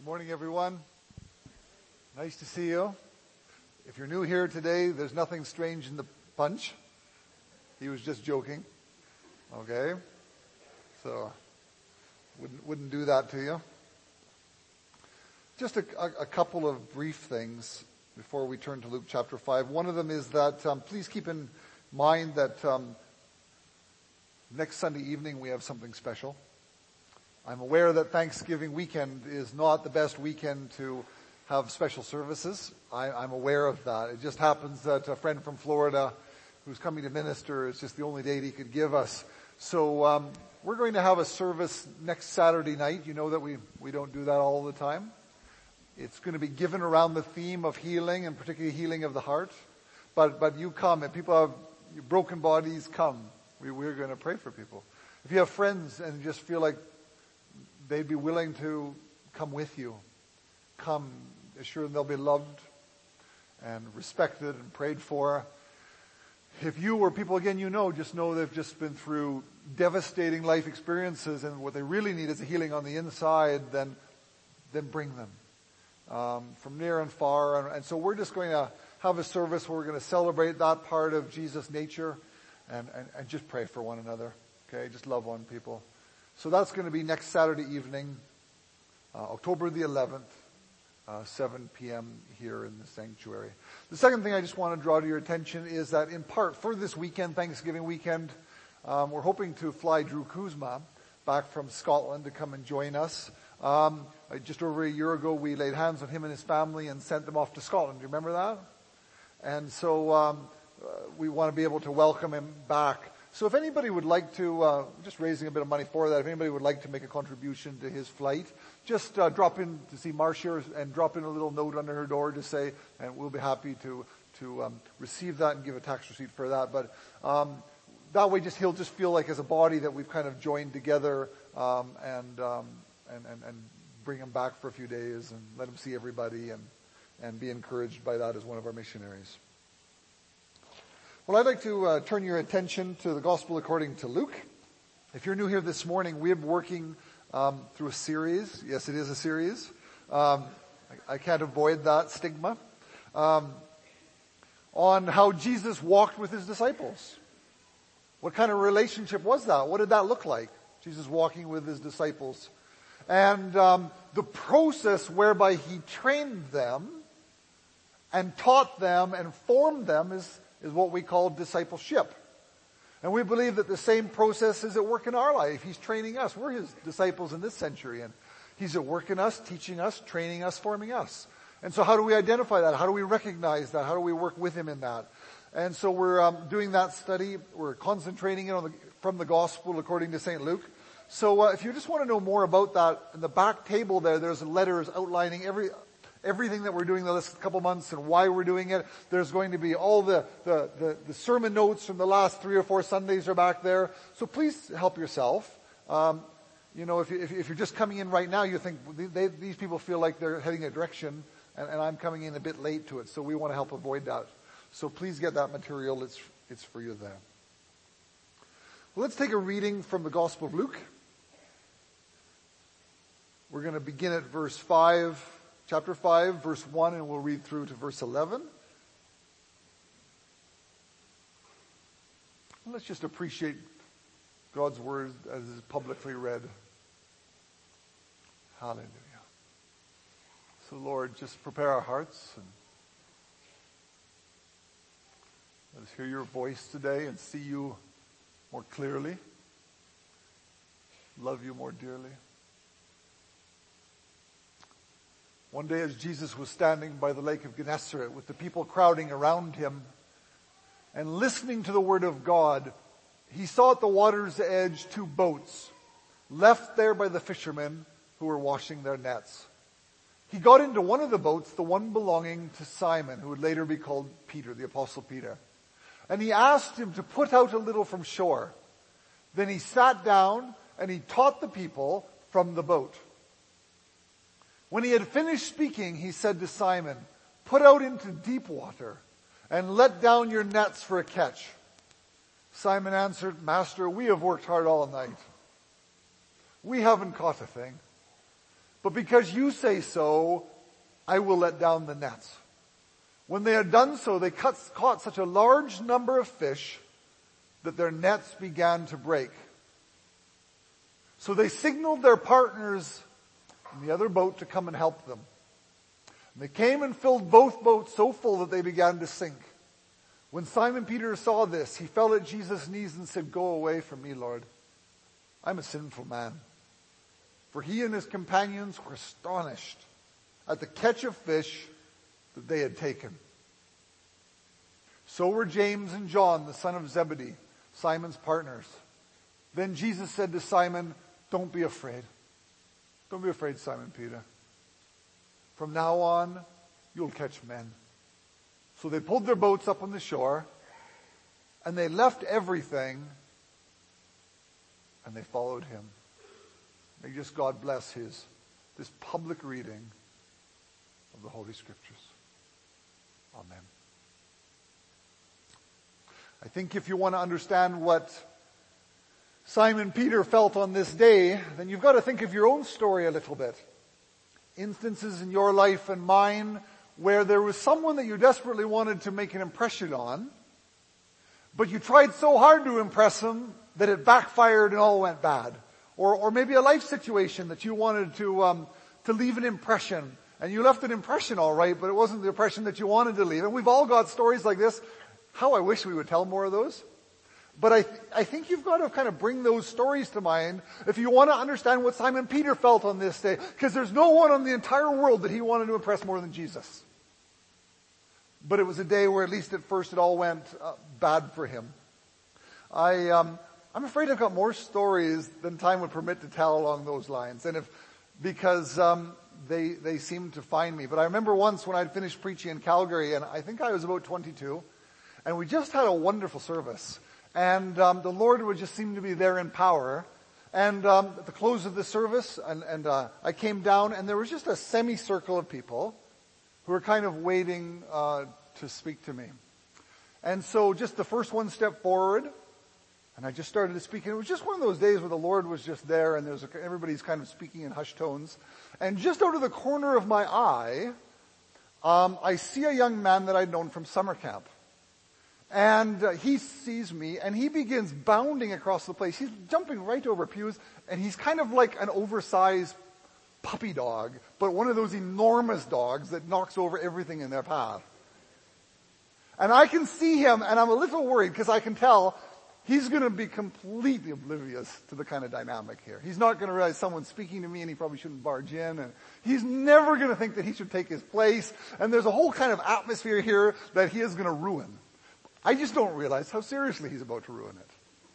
Good morning, everyone. Nice to see you. If you're new here today, there's nothing strange in the punch. He was just joking. Okay? So, wouldn't do that to you. Just a couple of brief things before we turn to Luke chapter 5. One of them is that please keep in mind that next Sunday evening we have something special. I'm aware that Thanksgiving weekend is not the best weekend to have special services. I'm aware of that. It just happens that a friend from Florida who's coming to minister is just the only date he could give us. So we're going to have a service next Saturday night. You know that we don't do that all the time. It's going to be given around the theme of healing, and particularly healing of the heart. But you come, and people have broken bodies, come. We're going to pray for people. If you have friends and you just feel like they'd be willing to come with you, come, assure them they'll be loved and respected and prayed for. If you or people, again, just know they've just been through devastating life experiences and what they really need is a healing on the inside, then bring them from near and far. And so we're just going to have a service where we're going to celebrate that part of Jesus' nature and just pray for one another. Okay, just love on people. So that's going to be next Saturday evening, October the 11th, 7 p.m. here in the sanctuary. The second thing I just want to draw to your attention is that in part for this weekend, Thanksgiving weekend, we're hoping to fly Drew Kuzma back from Scotland to come and join us. Just over a year ago, we laid hands on him and his family and sent them off to Scotland. Do you remember that? And so we want to be able to welcome him back. So if anybody would like to, just raising a bit of money for that, if anybody would like to make a contribution to his flight, just drop in to see Marcia and drop in a little note under her door to say, and we'll be happy to receive that and give a tax receipt for that. But that way he'll just feel like as a body that we've kind of joined together and bring him back for a few days and let him see everybody and be encouraged by that as one of our missionaries. Well, I'd like to turn your attention to the Gospel according to Luke. If you're new here this morning, we're working through a series. Yes, it is a series. I can't avoid that stigma. On how Jesus walked with his disciples. What kind of relationship was that? What did that look like? Jesus walking with his disciples. And the process whereby he trained them and taught them and formed them is what we call discipleship. And we believe that the same process is at work in our life. He's training us. We're his disciples in this century. And he's at work in us, teaching us, training us, forming us. And so how do we identify that? How do we recognize that? How do we work with him in that? And so we're doing that study. We're concentrating it from the Gospel according to St. Luke. So if you just want to know more about that, in the back table there's letters outlining everything that we're doing the last couple months and why we're doing it. There's going to be all the sermon notes from the last 3 or 4 Sundays are back there. So please help yourself. If you're just coming in right now, you think these people feel like they're heading a direction and I'm coming in a bit late to it. So we want to help avoid that. So please get that material. It's for you there. Well, let's take a reading from the Gospel of Luke. We're going to begin at verse 5. Chapter 5, verse 1, and we'll read through to verse 11. And let's just appreciate God's word as is publicly read. Hallelujah. So, Lord, just prepare our hearts and let us hear your voice today and see you more clearly, love you more dearly. One day as Jesus was standing by the lake of Gennesaret with the people crowding around him and listening to the word of God, he saw at the water's edge 2 boats left there by the fishermen who were washing their nets. He got into one of the boats, the one belonging to Simon, who would later be called Peter, the Apostle Peter. And he asked him to put out a little from shore. Then he sat down and he taught the people from the boat. When he had finished speaking, he said to Simon, "Put out into deep water and let down your nets for a catch." Simon answered, "Master, we have worked hard all night. We haven't caught a thing. But because you say so, I will let down the nets." When they had done so, they caught such a large number of fish that their nets began to break. So they signaled their partners in the other boat to come and help them. And they came and filled both boats so full that they began to sink. When Simon Peter saw this, he fell at Jesus' knees and said, "Go away from me, Lord. I'm a sinful man." For he and his companions were astonished at the catch of fish that they had taken. So were James and John, the son of Zebedee, Simon's partners. Then Jesus said to Simon, "Don't be afraid. Don't be afraid, Simon Peter. From now on, you'll catch men." So they pulled their boats up on the shore, and they left everything, and they followed him. May just God bless this public reading of the Holy Scriptures. Amen. I think if you want to understand what Simon Peter felt on this day, then you've got to think of your own story a little bit. Instances in your life and mine where there was someone that you desperately wanted to make an impression on, but you tried so hard to impress him that it backfired and all went bad. Or maybe a life situation that you wanted to leave an impression, and you left an impression all right, but it wasn't the impression that you wanted to leave. And we've all got stories like this. How I wish we would tell more of those. But I think you've got to kind of bring those stories to mind if you want to understand what Simon Peter felt on this day. Because there's no one on the entire world that he wanted to impress more than Jesus. But it was a day where at least at first it all went bad for him. I'm afraid I've got more stories than time would permit to tell along those lines. And because they seem to find me. But I remember once when I'd finished preaching in Calgary, and I think I was about 22, and we just had a wonderful service. And the Lord would just seem to be there in power. And at the close of the service, and I came down, and there was just a semicircle of people who were kind of waiting to speak to me. And so just the first one stepped forward, and I just started to speak. And it was just one of those days where the Lord was just there, and everybody's kind of speaking in hushed tones. And just out of the corner of my eye, I see a young man that I'd known from summer camp. And he sees me, and he begins bounding across the place. He's jumping right over pews, and he's kind of like an oversized puppy dog, but one of those enormous dogs that knocks over everything in their path. And I can see him, and I'm a little worried because I can tell he's going to be completely oblivious to the kind of dynamic here. He's not going to realize someone's speaking to me, and he probably shouldn't barge in, and he's never going to think that he should take his place. And there's a whole kind of atmosphere here that he is going to ruin. I just don't realize how seriously he's about to ruin it.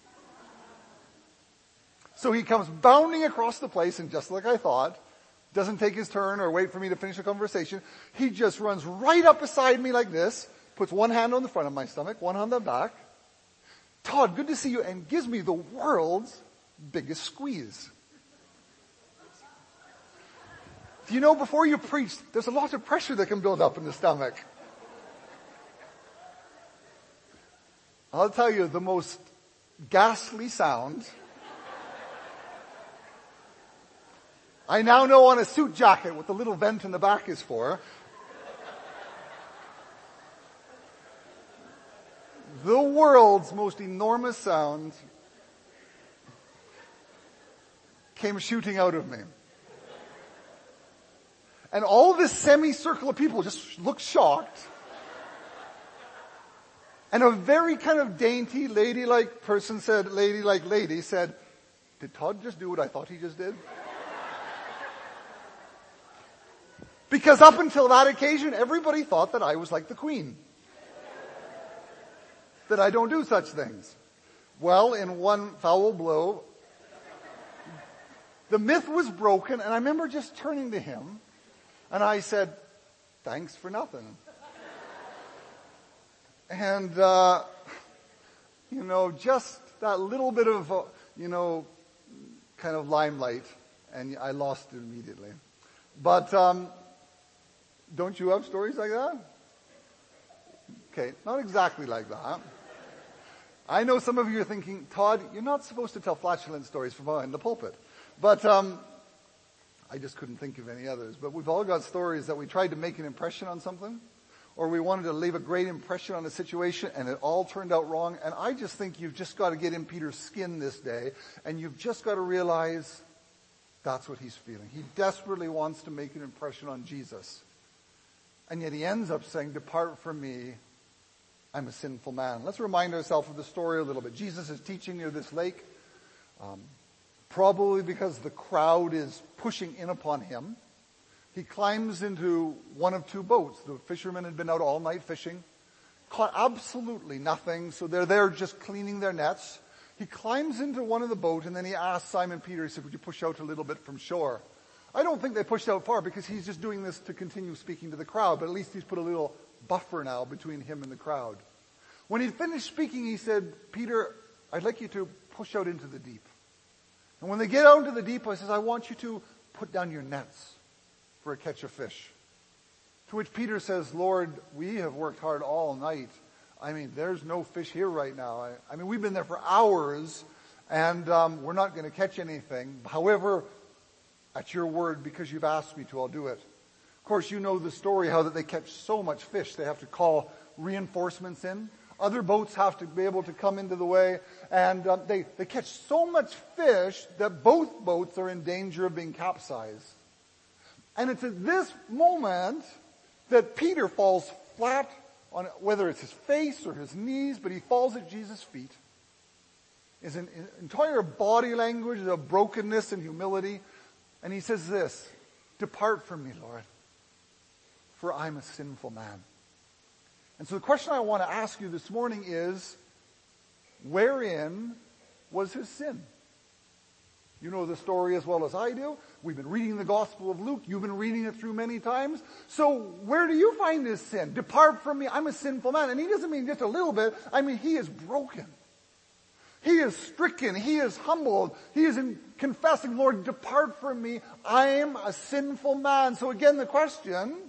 So he comes bounding across the place, and just like I thought, doesn't take his turn or wait for me to finish the conversation. He just runs right up beside me like this, puts one hand on the front of my stomach, one on the back. "Todd, good to see you," and gives me the world's biggest squeeze. Do you know, before you preach, there's a lot of pressure that can build up in the stomach. I'll tell you, the most ghastly sound I now know on a suit jacket what the little vent in the back is for. The world's most enormous sound came shooting out of me. And all this semicircle of people just looked shocked. And a very kind of dainty, ladylike person said, lady said, "Did Todd just do what I thought he just did?" Because up until that occasion, everybody thought that I was like the Queen. That I don't do such things. Well, in one foul blow, the myth was broken, and I remember just turning to him, and I said, "Thanks for nothing." And, just that little bit of, kind of limelight, and I lost it immediately. But, don't you have stories like that? Okay, not exactly like that. I know some of you are thinking, "Todd, you're not supposed to tell flatulent stories from behind the pulpit." But, I just couldn't think of any others. But we've all got stories that we tried to make an impression on something, or we wanted to leave a great impression on a situation, and it all turned out wrong. And I just think you've just got to get in Peter's skin this day, and you've just got to realize that's what he's feeling. He desperately wants to make an impression on Jesus. And yet he ends up saying, "Depart from me, I'm a sinful man." Let's remind ourselves of the story a little bit. Jesus is teaching near this lake, probably because the crowd is pushing in upon him. He climbs into one of two boats. The fishermen had been out all night fishing, caught absolutely nothing, so they're there just cleaning their nets. He climbs into one of the boats, and then he asks Simon Peter, he said, "Would you push out a little bit from shore?" I don't think they pushed out far because he's just doing this to continue speaking to the crowd, but at least he's put a little buffer now between him and the crowd. When he finished speaking, he said, "Peter, I'd like you to push out into the deep." And when they get out into the deep, he says, "I want you to put down your nets for a catch of fish." To which Peter says, "Lord, we have worked hard all night. I mean, there's no fish here right now. I mean, we've been there for hours, and we're not going to catch anything. However, at your word, because you've asked me to, I'll do it." Of course, you know the story, how that they catch so much fish, they have to call reinforcements in. Other boats have to be able to come into the way, and they catch so much fish that both boats are in danger of being capsized. And it's at this moment that Peter falls flat on, whether it's his face or his knees, but he falls at Jesus' feet. His entire body language is of brokenness and humility. And he says this, "Depart from me, Lord, for I'm a sinful man." And so the question I want to ask you this morning is, wherein was his sin? You know the story as well as I do. We've been reading the Gospel of Luke. You've been reading it through many times. So where do you find his sin? "Depart from me, I'm a sinful man." And he doesn't mean just a little bit. I mean, he is broken. He is stricken. He is humbled. He is confessing, "Lord, depart from me. I am a sinful man." So again, the question,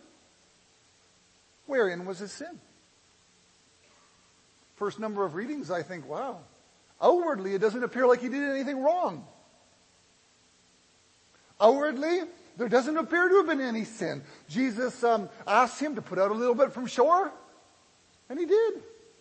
wherein was his sin? First number of readings, I think, wow. Outwardly, it doesn't appear like he did anything wrong. Outwardly, there doesn't appear to have been any sin. Jesus asked him to put out a little bit from shore, and he did.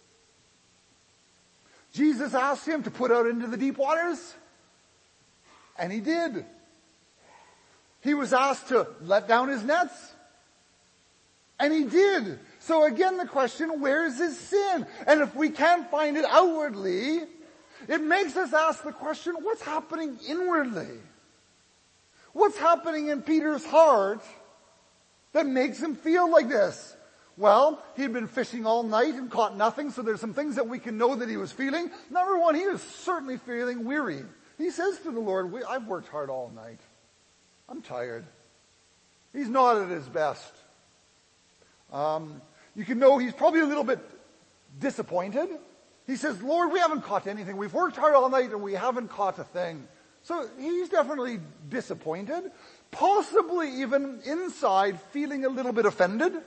Jesus asked him to put out into the deep waters, and he did. He was asked to let down his nets, and he did. So again, the question, where is his sin? And if we can't find it outwardly, it makes us ask the question, what's happening inwardly? What's happening in Peter's heart that makes him feel like this? Well, he'd been fishing all night and caught nothing, so there's some things that we can know that he was feeling. Number one, he was certainly feeling weary. He says to the Lord, "I've worked hard all night. I'm tired." He's not at his best. You can know he's probably a little bit disappointed. He says, "Lord, we haven't caught anything. We've worked hard all night and we haven't caught a thing." So he's definitely disappointed, possibly even inside feeling a little bit offended.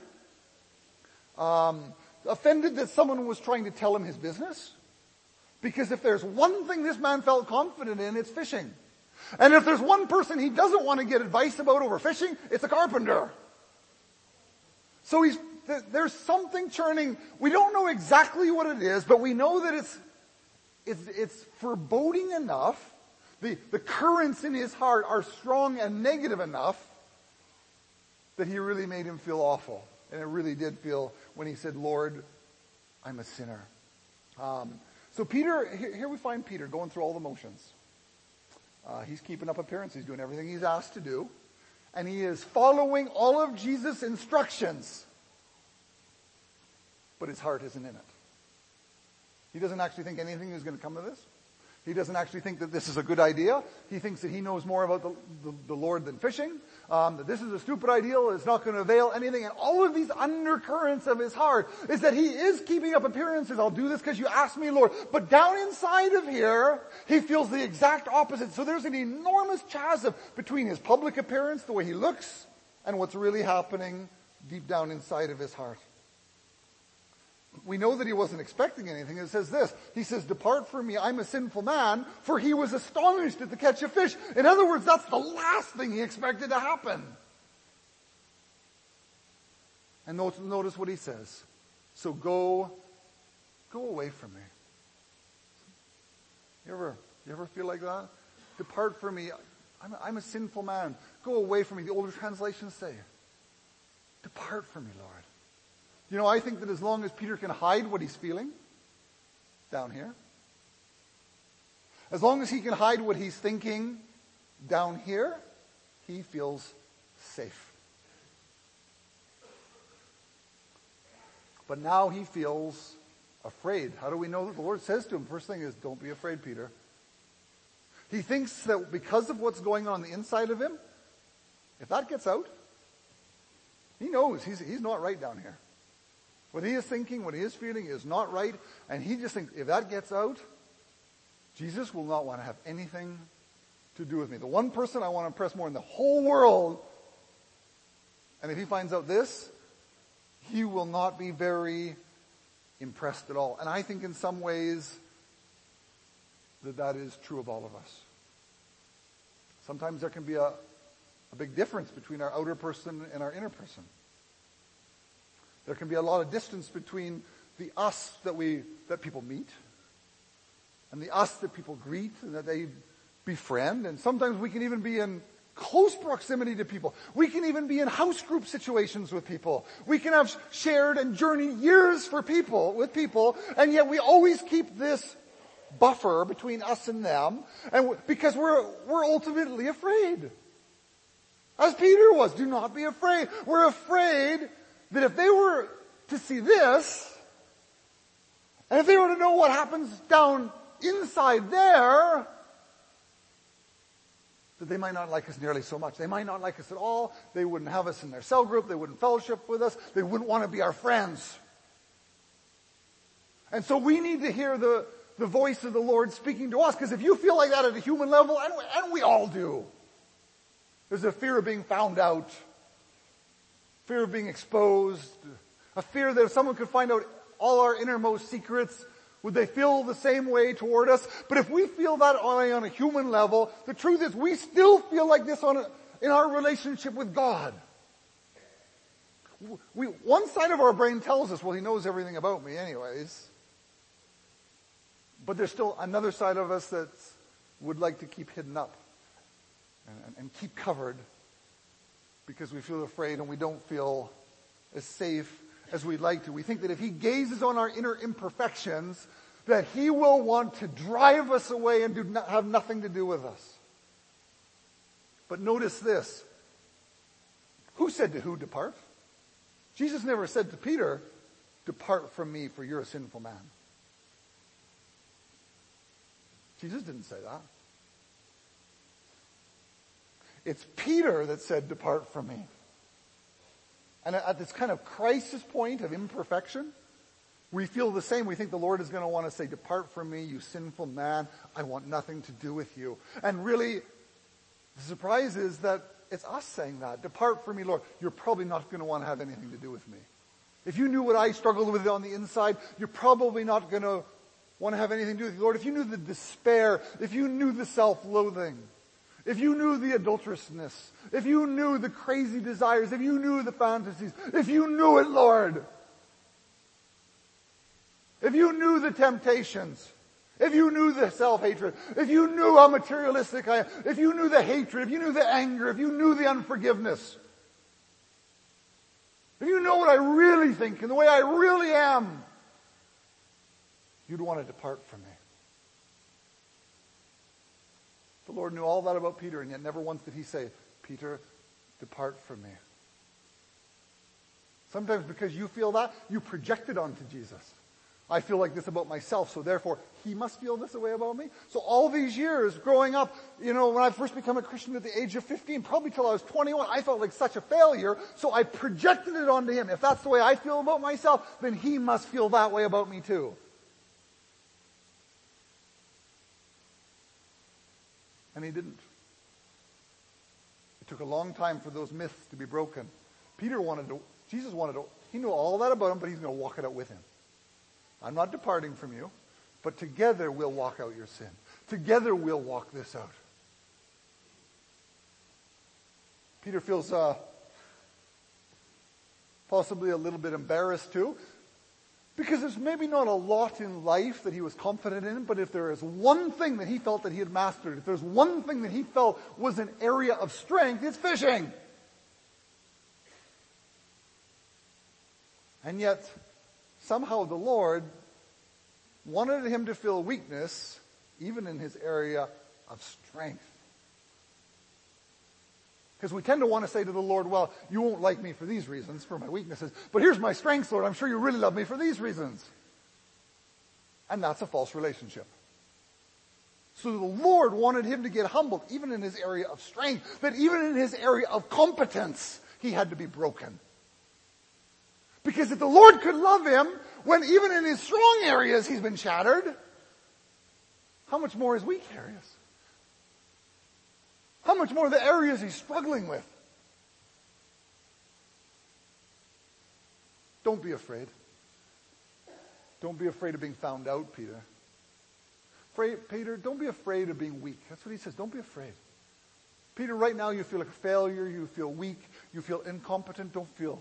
Offended that someone was trying to tell him his business. Because if there's one thing this man felt confident in, it's fishing. And if there's one person he doesn't want to get advice about over fishing, it's a carpenter. So there's something churning. We don't know exactly what it is, but we know that it's foreboding enough. The currents in his heart are strong and negative enough that he really made him feel awful. And it really did feel when he said, "Lord, I'm a sinner." So Peter, here we find Peter going through all the motions. He's keeping up appearance. He's doing everything he's asked to do. And he is following all of Jesus' instructions. But his heart isn't in it. He doesn't actually think anything is going to come of this. He doesn't actually think that this is a good idea. He thinks that he knows more about the Lord than fishing. That this is a stupid idea. It's not going to avail anything. And all of these undercurrents of his heart is that he is keeping up appearances. "I'll do this because you asked me, Lord." But down inside of here, he feels the exact opposite. So there's an enormous chasm between his public appearance, the way he looks, and what's really happening deep down inside of his heart. we know that he wasn't expecting anything. It says this. He says, depart from me, I'm a sinful man, for he was astonished at the catch of fish. In other words, that's the last thing he expected to happen. And notice what he says. So go away from me. You ever feel like that? Depart from me. I'm a sinful man. Go away from me. The older translations say, depart from me, Lord. You know, I think that as long as Peter can hide what he's feeling down here, as long as he can hide what he's thinking down here, he feels safe. But now he feels afraid. How do we know that? The Lord says to him, first thing is, don't be afraid, Peter. He thinks that because of what's going on the inside of him, if that gets out, he knows he's not right down here. What he is thinking, what he is feeling is not right. And he just thinks, if that gets out, Jesus will not want to have anything to do with me. The one person I want to impress more in the whole world. And if he finds out this, he will not be very impressed at all. And I think in some ways that is true of all of us. Sometimes there can be a big difference between our outer person and our inner person. There can be a lot of distance between the us that people meet and the us that people greet and that they befriend. And sometimes we can even be in close proximity to people. We can even be in house group situations with people. We can have shared and journeyed years with people, and yet we always keep this buffer between us and them, and because we're ultimately afraid. As Peter was, do not be afraid. We're afraid that if they were to see this, and if they were to know what happens down inside there, that they might not like us nearly so much. They might not like us at all. They wouldn't have us in their cell group. They wouldn't fellowship with us. They wouldn't want to be our friends. And so we need to hear the voice of the Lord speaking to us, because if you feel like that at a human level, and we all do, there's a fear of being found out, fear of being exposed, a fear that if someone could find out all our innermost secrets, would they feel the same way toward us? But if we feel that only on a human level, the truth is we still feel like this in our relationship with God. One side of our brain tells us, well, he knows everything about me anyways. But there's still another side of us that would like to keep hidden up and keep covered because we feel afraid and we don't feel as safe as we'd like to. We think that if he gazes on our inner imperfections, that he will want to drive us away and have nothing to do with us. But notice this. Who said to who, depart? Jesus never said to Peter, depart from me, for you're a sinful man. Jesus didn't say that. It's Peter that said, depart from me. And at this kind of crisis point of imperfection, we feel the same. We think the Lord is going to want to say, depart from me, you sinful man. I want nothing to do with you. And really, the surprise is that it's us saying that. Depart from me, Lord. You're probably not going to want to have anything to do with me. If you knew what I struggled with on the inside, you're probably not going to want to have anything to do with you. Lord, if you knew the despair, if you knew the self-loathing, if you knew the adulterousness, if you knew the crazy desires, if you knew the fantasies, if you knew it, Lord, if you knew the temptations, if you knew the self-hatred, if you knew how materialistic I am, if you knew the hatred, if you knew the anger, if you knew the unforgiveness, if you know what I really think and the way I really am, you'd want to depart from me. The Lord knew all that about Peter, and yet never once did he say, Peter, depart from me. Sometimes because you feel that, you project it onto Jesus. I feel like this about myself, so therefore he must feel this way about me. So all these years growing up, when I first became a Christian at the age of 15, probably till I was 21, I felt like such a failure, so I projected it onto him. If that's the way I feel about myself, then he must feel that way about me too. And he didn't. It took a long time for those myths to be broken. Jesus wanted to, he knew all that about him, but he's going to walk it out with him. I'm not departing from you, but together we'll walk out your sin. Together we'll walk this out. Peter feels possibly a little bit embarrassed too, because there's maybe not a lot in life that he was confident in, but if there is one thing that he felt that he had mastered, if there's one thing that he felt was an area of strength, it's fishing. And yet, somehow the Lord wanted him to feel weakness even in his area of strength. Because we tend to want to say to the Lord, well, you won't like me for these reasons, for my weaknesses, but here's my strengths, Lord. I'm sure you really love me for these reasons. And that's a false relationship. So the Lord wanted him to get humbled, even in his area of strength, that even in his area of competence, he had to be broken. Because if the Lord could love him, when even in his strong areas he's been shattered, how much more his weak areas? How much more the areas he's struggling with? Don't be afraid. Don't be afraid of being found out, Peter. Peter, don't be afraid of being weak. That's what he says. Don't be afraid. Peter, right now you feel like a failure. You feel weak. You feel incompetent. Don't feel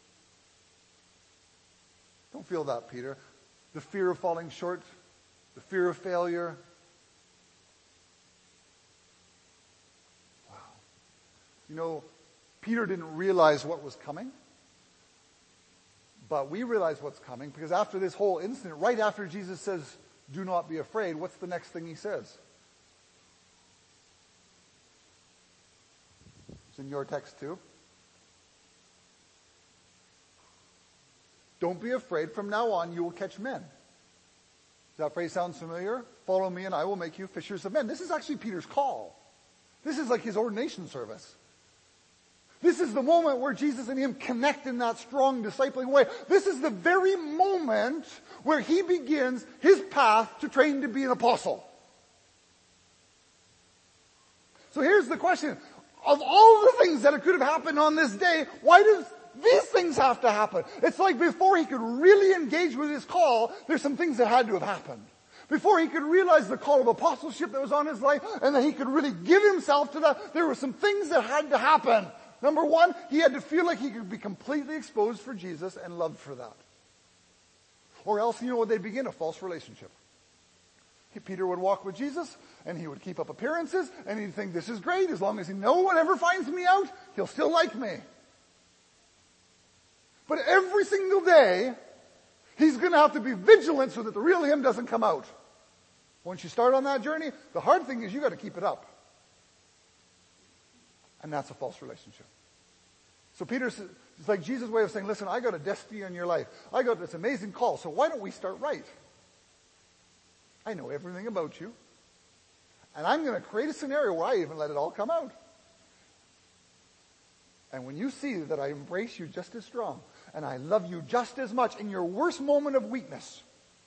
that, Peter. The fear of falling short, the fear of failure. Wow. You know, Peter didn't realize what was coming, but we realize what's coming, because after this whole incident, right after Jesus says, do not be afraid, what's the next thing he says? It's in your text too. Don't be afraid. From now on, you will catch men. Does that phrase sound familiar? Follow me and I will make you fishers of men. This is actually Peter's call. This is like his ordination service. This is the moment where Jesus and him connect in that strong discipling way. This is the very moment where he begins his path to train to be an apostle. So here's the question. Of all the things that could have happened on this day, why does these things have to happen? It's like before he could really engage with his call, there's some things that had to have happened. Before he could realize the call of apostleship that was on his life, and that he could really give himself to that, there were some things that had to happen. Number one, he had to feel like he could be completely exposed for Jesus and loved for that. Or else, you know what, they'd begin? A false relationship. Peter would walk with Jesus, and he would keep up appearances, and he'd think, this is great, as long as no one ever finds me out, he'll still like me. But every single day, he's going to have to be vigilant so that the real him doesn't come out. Once you start on that journey, the hard thing is you got to keep it up. And that's a false relationship. So Peter's, it's like Jesus' way of saying, listen, I got a destiny in your life. I got this amazing call, so why don't we start right? I know everything about you. And I'm going to create a scenario where I even let it all come out. And when you see that I embrace you just as strong, and I love you just as much in your worst moment of weakness.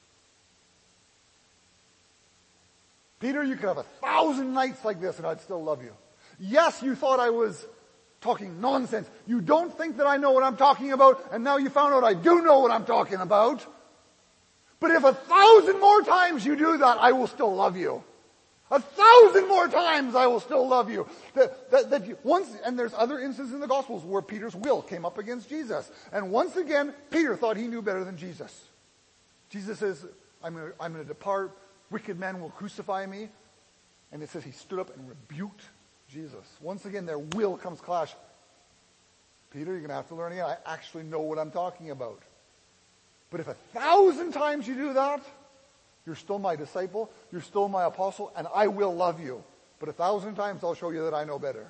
Peter, you could have 1,000 nights like this and I'd still love you. Yes, you thought I was talking nonsense. You don't think that I know what I'm talking about, and now you found out I do know what I'm talking about. But if 1,000 more times you do that, I will still love you. 1,000 more times I will still love you. And there's other instances in the Gospels where Peter's will came up against Jesus. And once again, Peter thought he knew better than Jesus. Jesus says, I'm going to depart. Wicked men will crucify me. And it says he stood up and rebuked Jesus. Once again, their will comes clash. Peter, you're going to have to learn again. I actually know what I'm talking about. But if 1,000 times you do that, you're still my disciple, you're still my apostle, and I will love you. But 1,000 times I'll show you that I know better.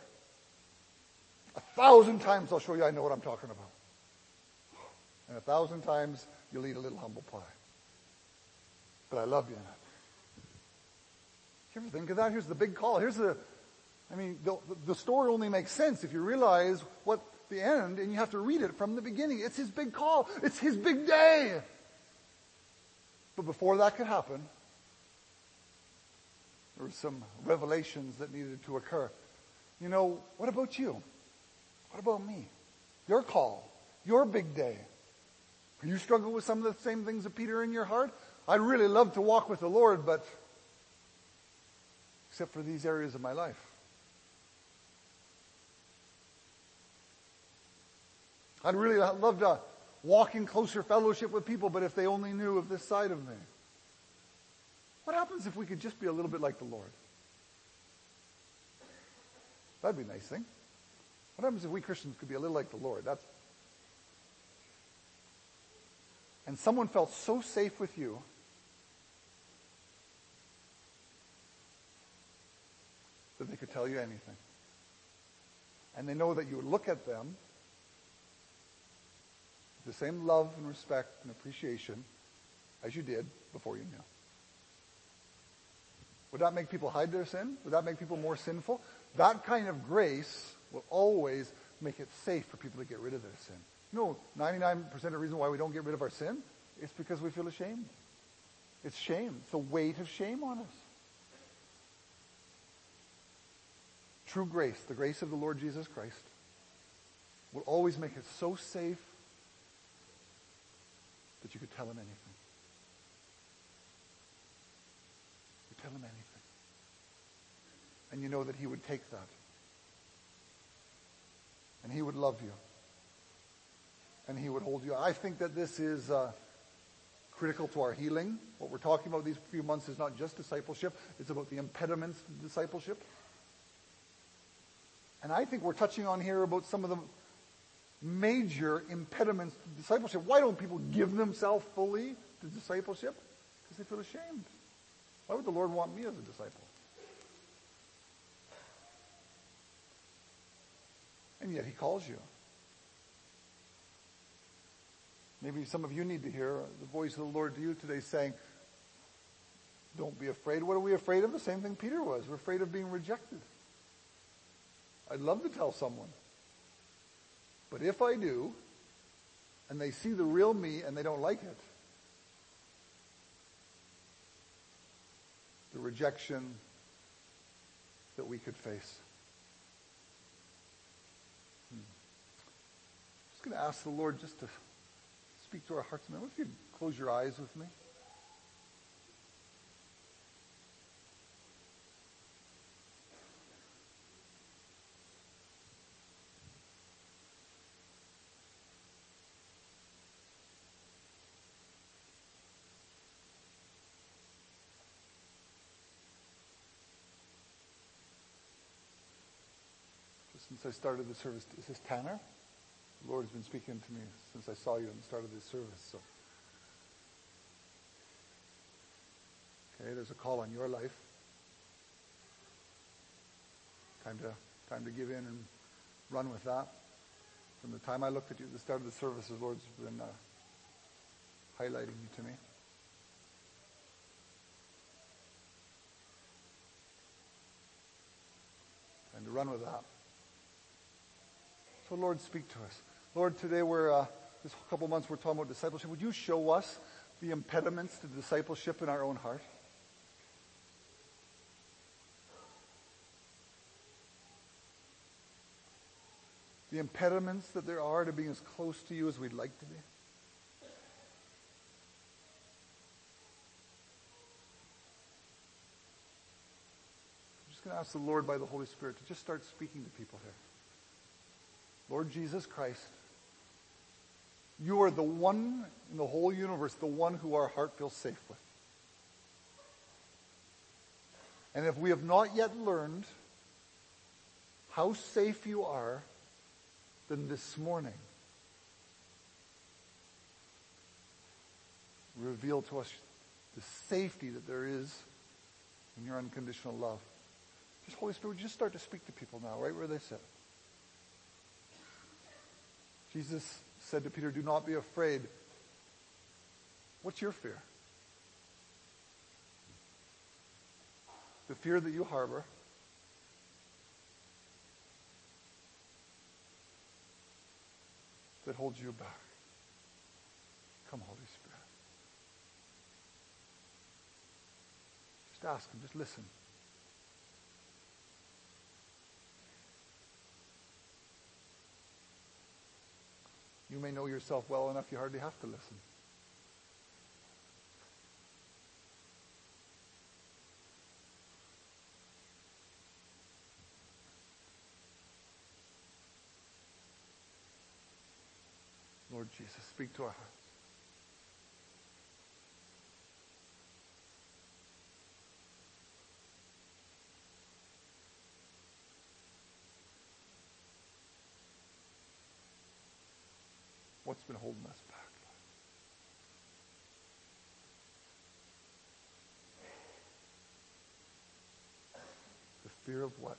1,000 times I'll show you I know what I'm talking about. And 1,000 times you'll eat a little humble pie. But I love you in it. You ever think of that? Here's the big call. The story only makes sense if you realize what the end, and you have to read it from the beginning. It's his big call. It's his big day. But before that could happen, there were some revelations that needed to occur. You know, what about you? What about me? Your call, your big day. Are you struggling with some of the same things that Peter in your heart? I'd really love to walk with the Lord, but except for these areas of my life. I'd really love to walk in closer fellowship with people, but if they only knew of this side of me. What happens if we could just be a little bit like the Lord? That'd be a nice thing. What happens if we Christians could be a little like the Lord? And someone felt so safe with you that they could tell you anything. And they know that you would look at them with the same love and respect and appreciation as you did before you knew. Would that make people hide their sin? Would that make people more sinful? That kind of grace will always make it safe for people to get rid of their sin. You know, 99% of the reason why we don't get rid of our sin is because we feel ashamed. It's shame. It's the weight of shame on us. True grace, the grace of the Lord Jesus Christ, will always make it so safe that you could tell him anything. You tell him anything. And you know that he would take that. And he would love you. And he would hold you. I think that this is critical to our healing. What we're talking about these few months is not just discipleship. It's about the impediments to discipleship. And I think we're touching on here about some of the major impediments to discipleship. Why don't people give themselves fully to discipleship? Because they feel ashamed. Why would the Lord want me as a disciple? And yet he calls you. Maybe some of you need to hear the voice of the Lord to you today saying, don't be afraid. What are we afraid of? The same thing Peter was. We're afraid of being rejected. I'd love to tell someone. But if I do, and they see the real me and they don't like it, the rejection that we could face. I'm just going to ask the Lord just to speak to our hearts a minute. If you'd close your eyes with me. Since I started the service, is this Tanner? The Lord has been speaking to me since I saw you and started this service. So, okay, there's a call on your life. Time to give in and run with that. From the time I looked at you at the start of the service, the Lord's been highlighting you to me. Time to run with that. So Lord, speak to us. Lord, today this couple months we're talking about discipleship. Would you show us the impediments to discipleship in our own heart? The impediments that there are to being as close to you as we'd like to be. I'm just going to ask the Lord by the Holy Spirit to just start speaking to people here. Lord Jesus Christ, you are the one in the whole universe, the one who our heart feels safe with. And if we have not yet learned how safe you are, then this morning, reveal to us the safety that there is in your unconditional love. Just Holy Spirit, would you just start to speak to people now, right where they sit. Jesus said to Peter, do not be afraid. What's your fear? The fear that you harbor. That holds you back. Come, Holy Spirit. Just ask him, just listen. You may know yourself well enough you hardly have to listen. Lord Jesus, speak to our hearts. What's been holding us back, Lord? The fear of what?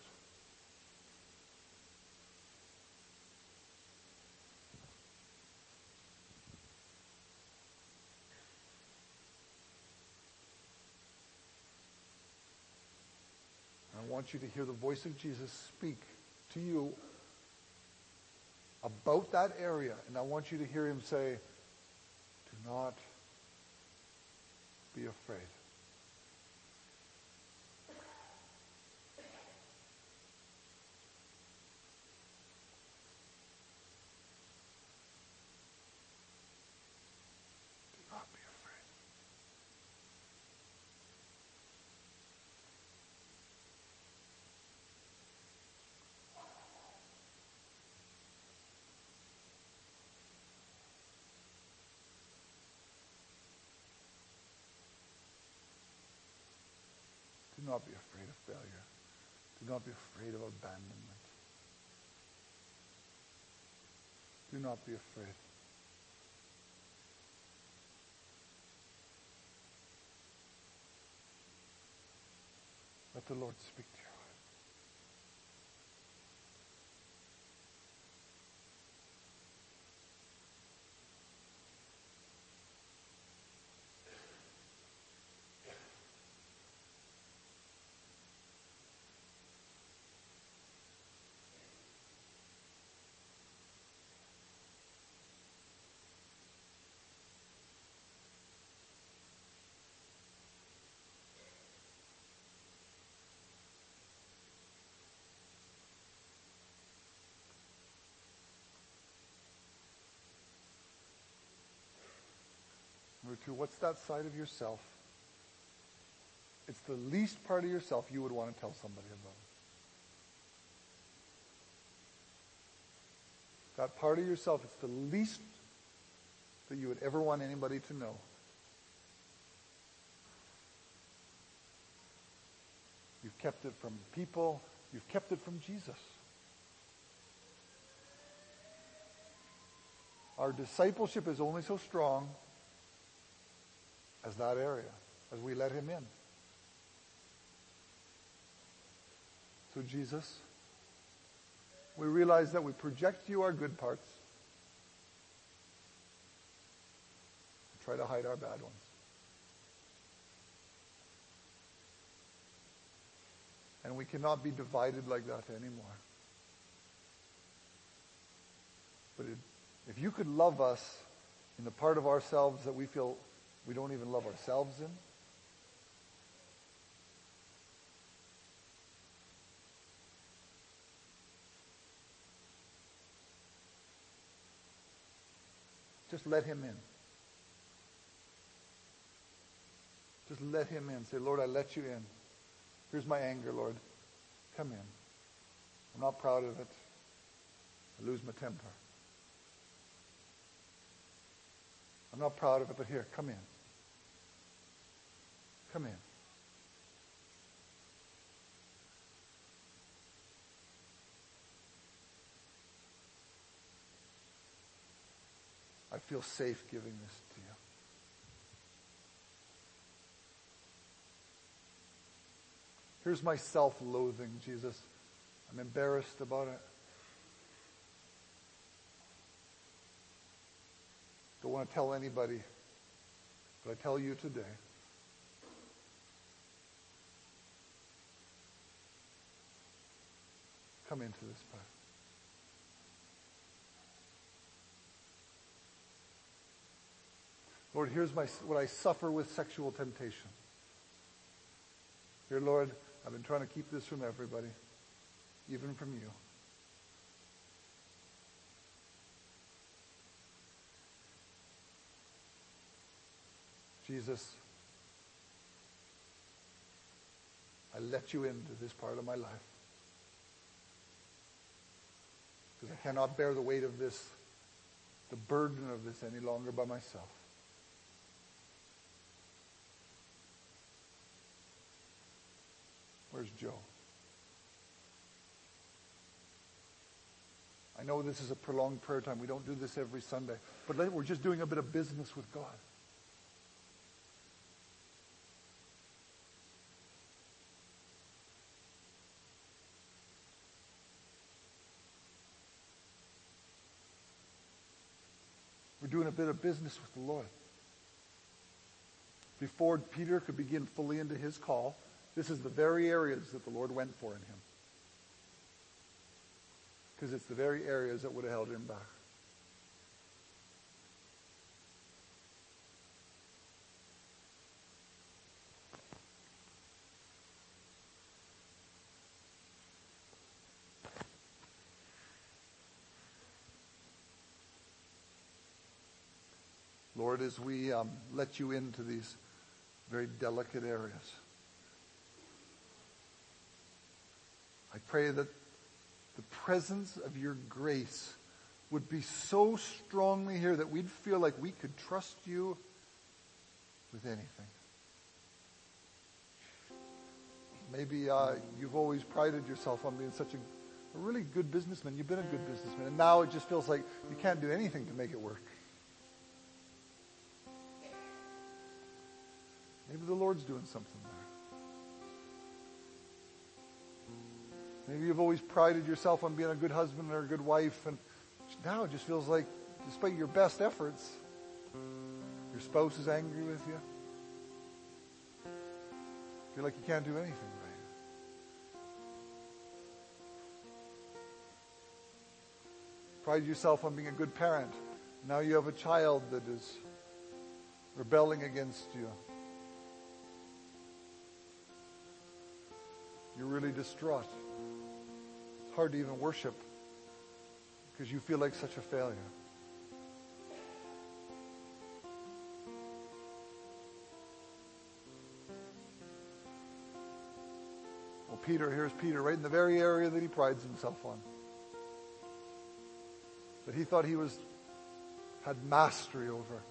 I want you to hear the voice of Jesus speak to you about that area. And I want you to hear him say, do not be afraid. Do not be afraid. Do not be afraid of failure. Do not be afraid of abandonment. Do not be afraid. Let the Lord speak to your heart. Number two, what's that side of yourself? It's the least part of yourself you would want to tell somebody about. That part of yourself, it's the least that you would ever want anybody to know. You've kept it from people. You've kept it from Jesus. Our discipleship is only so strong as that area, as we let him in. So Jesus, we realize that we project to you our good parts. We try to hide our bad ones. And we cannot be divided like that anymore. But if you could love us in the part of ourselves that we feel we don't even love ourselves in, just let him in. Just let him in. Say, Lord, I let you in. Here's my anger, Lord. Come in. I'm not proud of it. I lose my temper. I'm not proud of it, but here, come in. Come in. I feel safe giving this to you. Here's my self-loathing, Jesus. I'm embarrassed about it. Don't want to tell anybody, but I tell you today. Come into this path. Lord, here's what I suffer with sexual temptation. Here, Lord, I've been trying to keep this from everybody, even from you. Jesus, I let you into this part of my life because I cannot bear the weight of this, the burden of this any longer by myself. Where's Joe? I know this is a prolonged prayer time. We don't do this every Sunday. But we're just doing a bit of business with God. We're doing a bit of business with the Lord. Before Peter could begin fully into his call, this is the very areas that the Lord went for in him. Because it's the very areas that would have held him back. Lord, as we let you into these very delicate areas, I pray that the presence of your grace would be so strongly here that we'd feel like we could trust you with anything. Maybe you've always prided yourself on being such a really good businessman. You've been a good businessman, and now it just feels like you can't do anything to make it work. Maybe the Lord's doing something there. Maybe you've always prided yourself on being a good husband or a good wife, and now it just feels like, despite your best efforts, your spouse is angry with you. You feel like you can't do anything right. Pride yourself on being a good parent. Now you have a child that is rebelling against you. You're really distraught. It's hard to even worship because you feel like such a failure. Well, here's Peter right in the very area that he prides himself on. That he thought he had mastery over.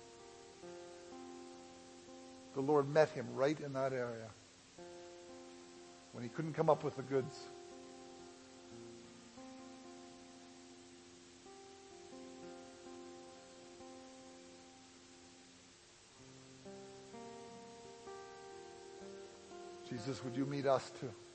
The Lord met him right in that area when he couldn't come up with the goods. Jesus, would you meet us too?